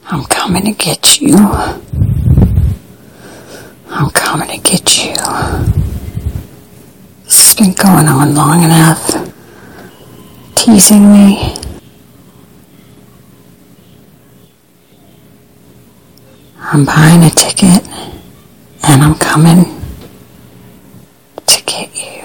I'm coming to get you. I'm coming to get you. This has been going on long enough. Teasing me. I'm buying a ticket and I'm coming to get you.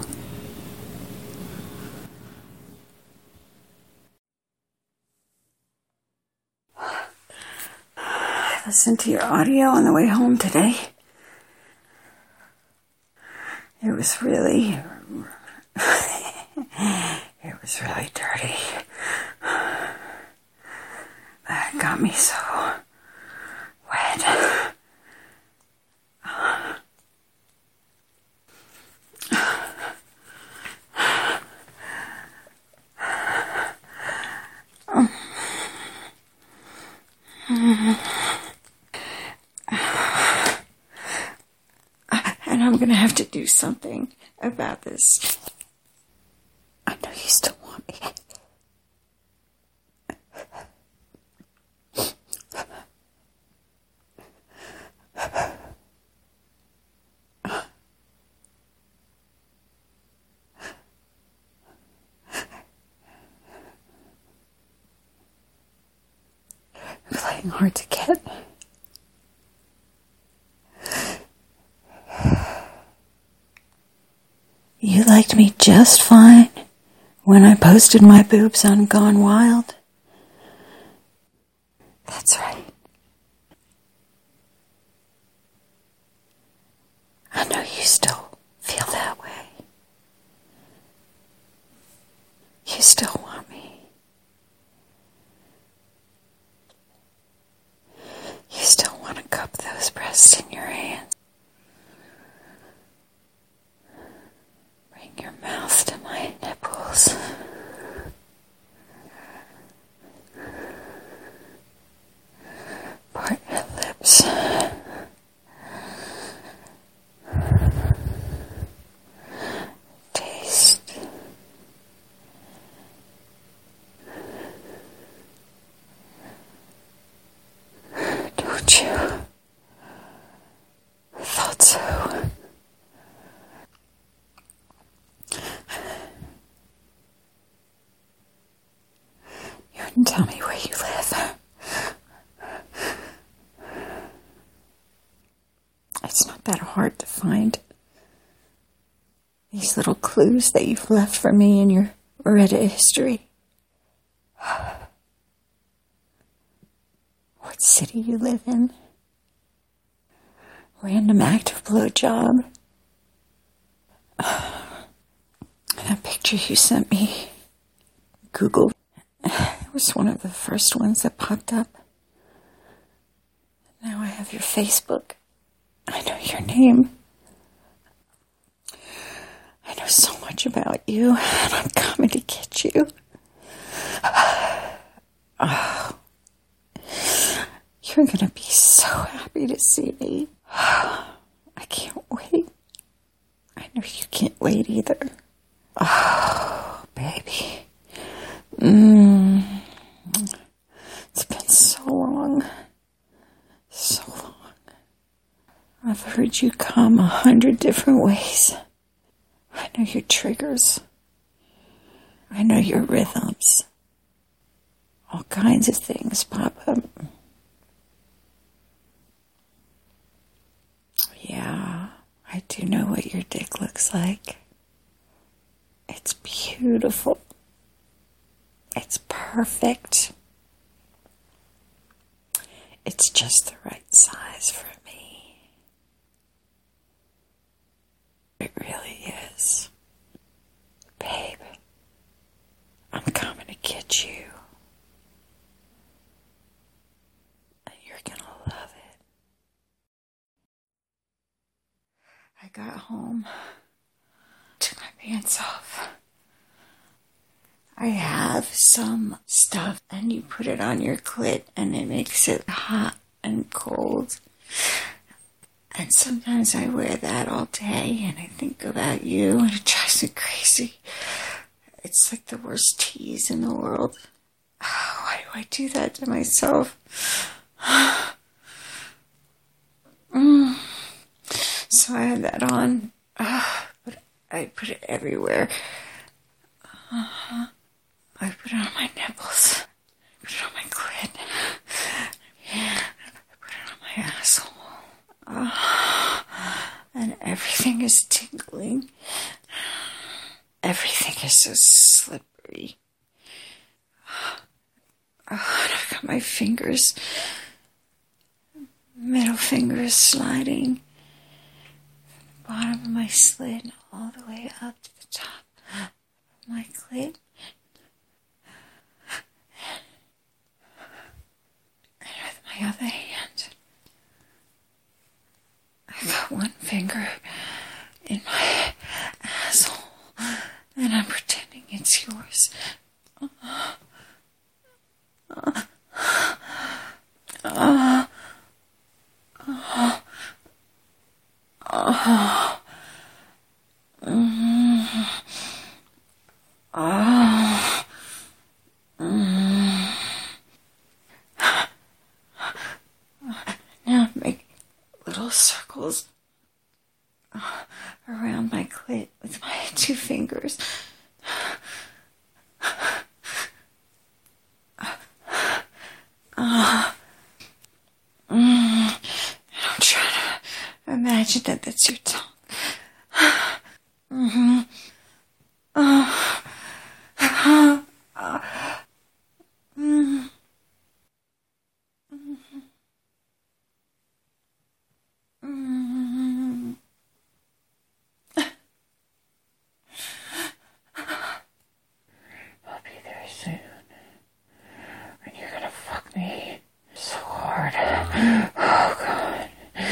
I listened to your audio on the way home today. It was really dirty. That got me so wet. And I'm gonna have to do something about this. I know you still want me. You're playing hard to get. You liked me just fine when I posted my boobs on Gone Wild. That's right. I know you still feel that way. You still want me. You still want to cup those breasts in your hands. Bring your mouth to my nipples. Part your lips. Taste. Don't you? I thought so. You wouldn't tell me where you live. It's not that hard to find these little clues that you've left for me in your Reddit history. What city you live in. Random active blowjob. That picture you sent me. Google. It was one of the first ones that popped up. Now I have your Facebook. I know your name. I know so much about you, and I'm coming to get you. Oh, you're gonna be so happy to see me. I can't wait. I know you can't wait either. Oh, baby. It's been so long. So long. I've heard you come 100 different ways. I know your triggers. I know your rhythms. All kinds of things pop up. Yeah, I do know what your dick looks like. It's beautiful. It's perfect. It's just the right size for me. It really is. Babe, I'm coming to get you. And you're gonna love it. I got home, took my pants off. I have some stuff, and you put it on your clit, and it makes it hot and cold. And sometimes I wear that all day, and I think about you, and it drives me crazy. It's like the worst tease in the world. Oh, why do I do that to myself? So I had that on. But I put it everywhere. I put it on my nipples. I put it on my clit. I put it on my asshole. And everything is tingling. Everything is so slippery. And I've got my fingers, middle fingers sliding from the bottom of my slit all the way up to the top of my clit. And with my other hand, I got one finger in my asshole, and I'm pretending it's yours. Now make little circles around my clit with my two fingers. And I'm trying to imagine that that's your tongue. I'll be there soon. And you're gonna fuck me so hard. Oh, God.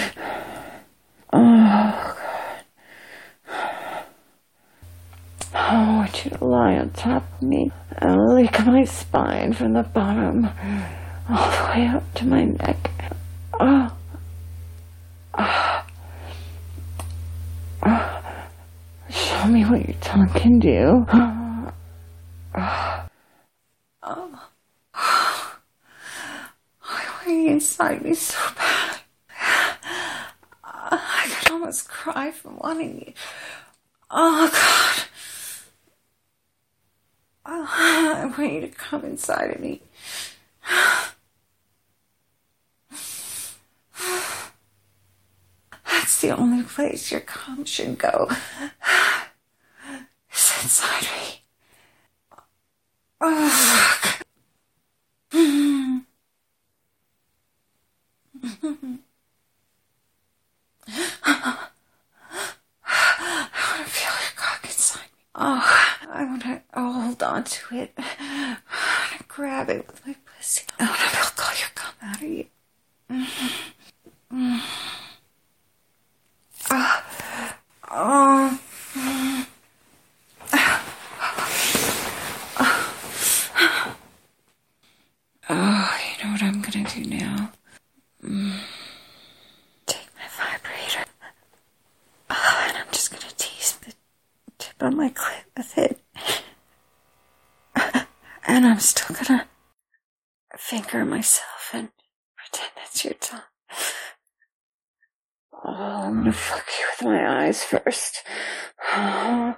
Oh, God. I want you to lie on top of me and lick my spine from the bottom all the way up to my neck. Show me what your tongue can do. I want you inside me so bad. I could almost cry from wanting you. Oh, God. I want you to come inside of me. That's the only place your cum should go. It's inside me. Oh, fuck. I want to feel your cock inside me. Oh, I want to hold on to it. I want to grab it with my pussy. I want to milk all your cum out of you. You know what I'm gonna do now? Take my vibrator. And I'm just gonna tease the tip of my clit with it. And I'm still gonna finger myself and pretend that's your tongue. Oh, I'm gonna fuck you with my eyes first. I'm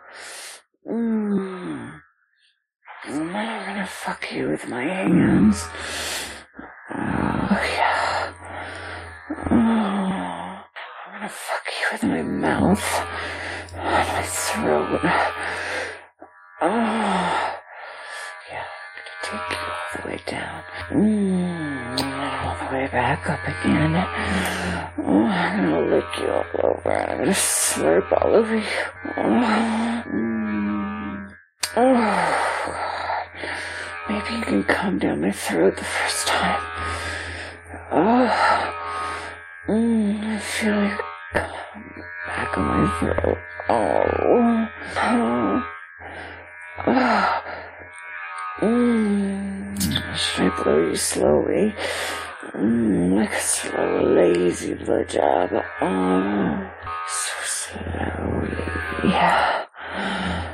gonna fuck you with my hands. Oh, yeah. I'm gonna fuck you with my mouth and my throat. Yeah, I'm gonna take you all the way down. And all the way back up again. I'm gonna lick you all over and I'm gonna slurp all over you. God. Maybe you can come down my throat the first time. I feel like back on my throat. Should I blow you slowly? Like a slow, lazy blowjob. So slowly. Yeah.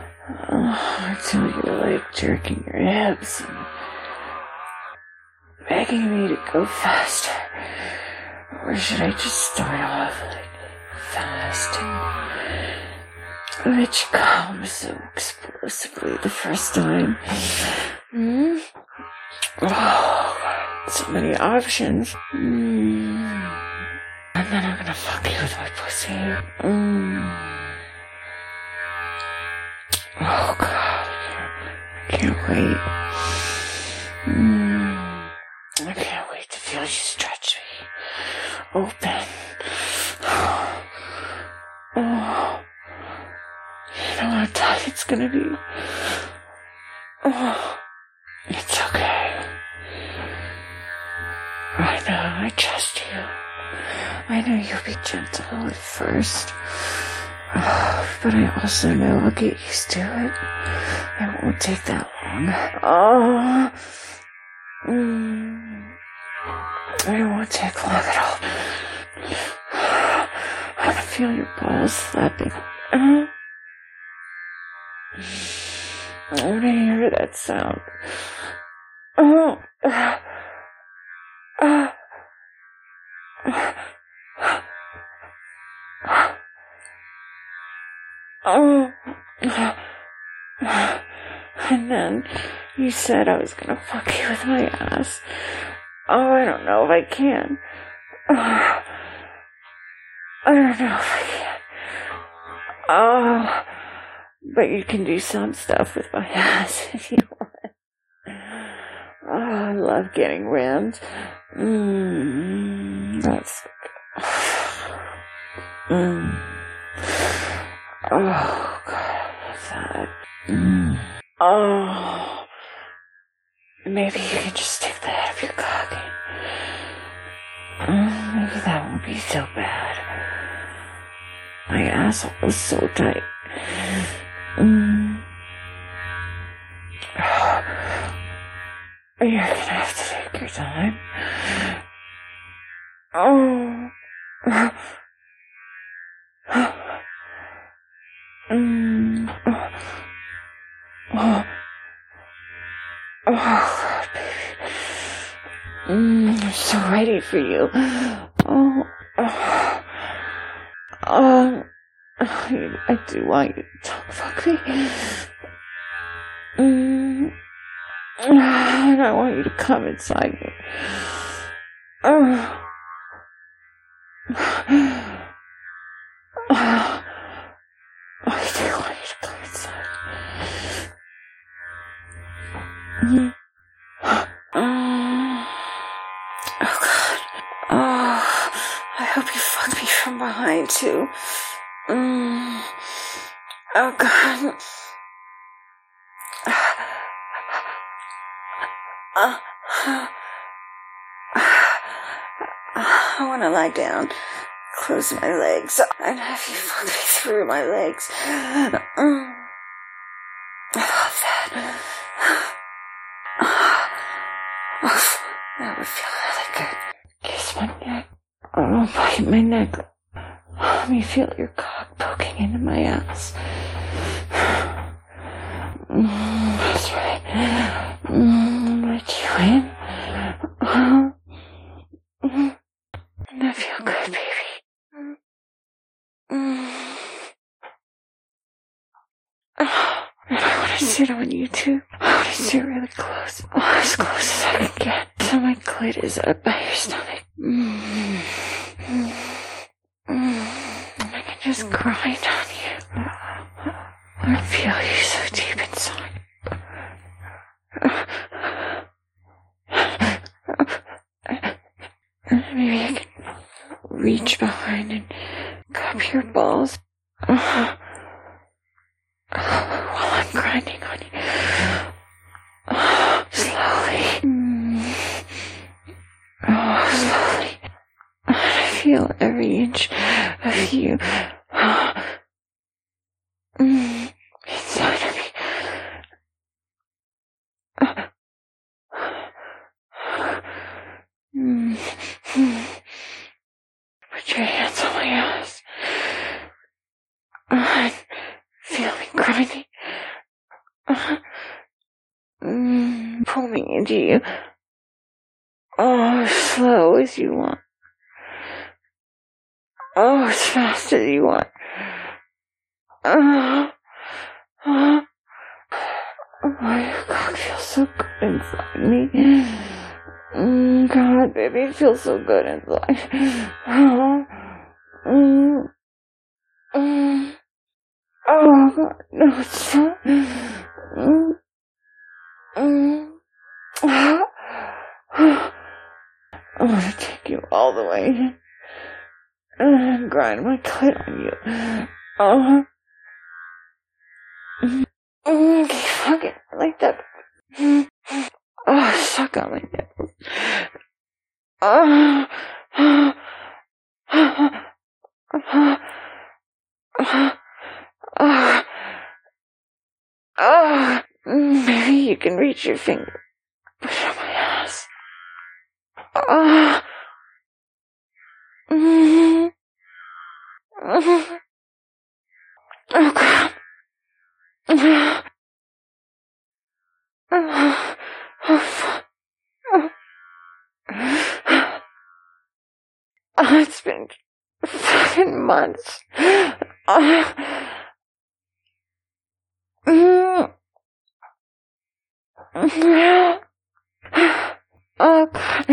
Until you're like jerking your hips and begging me to go faster? Or should I just start off fast and let you come so explosively the first time? Oh, so many options. And then I'm gonna fuck you with my pussy. Oh God, I can't wait. I can't wait to feel you stretch me open. Oh, you know how tight it's gonna be. Oh, it's okay. I know, I trust you. I know you'll be gentle at first. But I also know I'll get used to it. It won't take that long. It won't take long at all. I can feel your balls slapping. I want to hear that sound. And then you said I was gonna fuck you with my ass. Oh, I don't know if I can. I don't know if I can. Oh, but you can do some stuff with my ass if you want. Oh, I love getting rammed. That's... Oh, God, I love that. Oh, maybe you can just stick the head of your cock in. Maybe that won't be so bad. My asshole is so tight. You're gonna have to take your time. Oh. Oh, God, baby. I'm so ready for you. I do want you to fuck me. And I want you to come inside me. I do want you to come inside. Oh, God. Oh, I hope you fuck me from behind, too. Oh, God. I want to lie down, close my legs, and have you fuck me through my legs. I love that. That would feel really good. Kiss my neck. Oh, bite my neck. Let me feel your cock poking into my ass. That's right. Let you in. And I feel good, baby. And I want to sit on you too. I want to sit really close. As close as I can get. So my clit is up by your stomach. And I can just grind on you. I feel you so deep inside. Maybe I can reach behind and cup your balls while I'm grinding on you. Slowly. Slowly. I feel every inch of you inside of me. Put your hands on my ass. And feel me grinding. Pull me into you. slow as you want. Oh, as fast as you want. Oh my God, it feels so good inside me. God, baby, it feels so good inside. Oh God, no, it's not. I want to take you all the way and grind my clit on you. Fuck it like that. Suck on my nipples. Maybe you can reach your finger. Push on my ass. Oh God. Oh fuck. It's been fucking months. Oh God.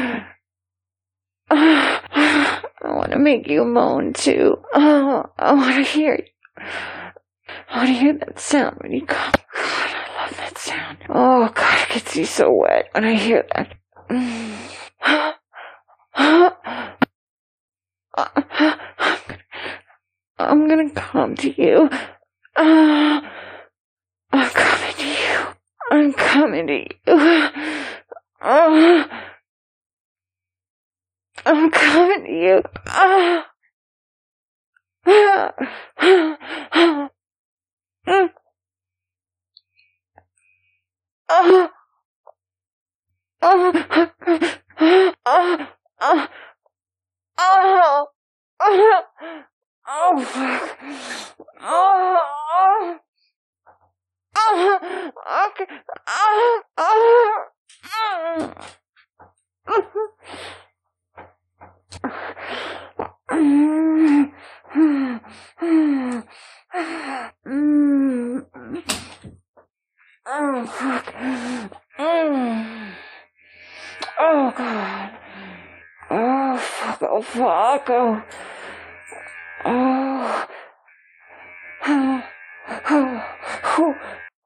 I want to make you moan too. I want to hear you. I want to hear that sound when you come. God, I love that sound. Oh God, it gets you so wet when I hear that. I'm gonna come to you. I'm coming to you. I'm coming to you. I'm coming to you. Oh, fuck. Okay. Oh, fuck. Oh, God. Oh, fuck. Oh, fuck. Oh. Oh. Oh. Oh. Oh.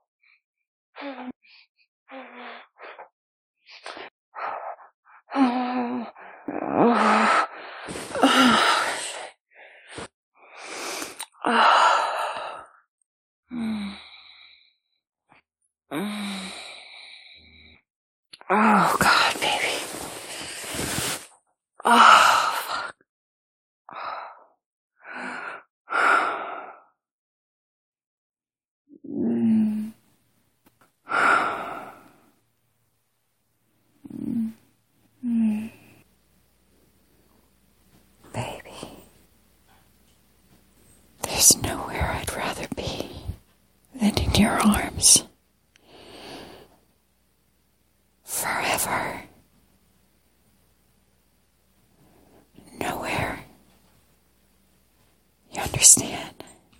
Oh, God, baby. Oh, fuck. Baby, there's nowhere I'd rather be than in your arms. Forever. Nowhere. You understand?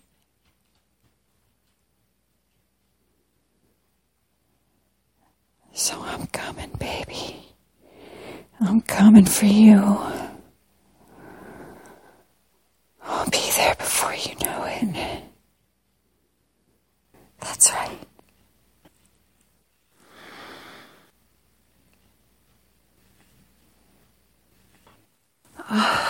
So I'm coming, baby. I'm coming for you. I'll be there before you know it. That's right. Oh.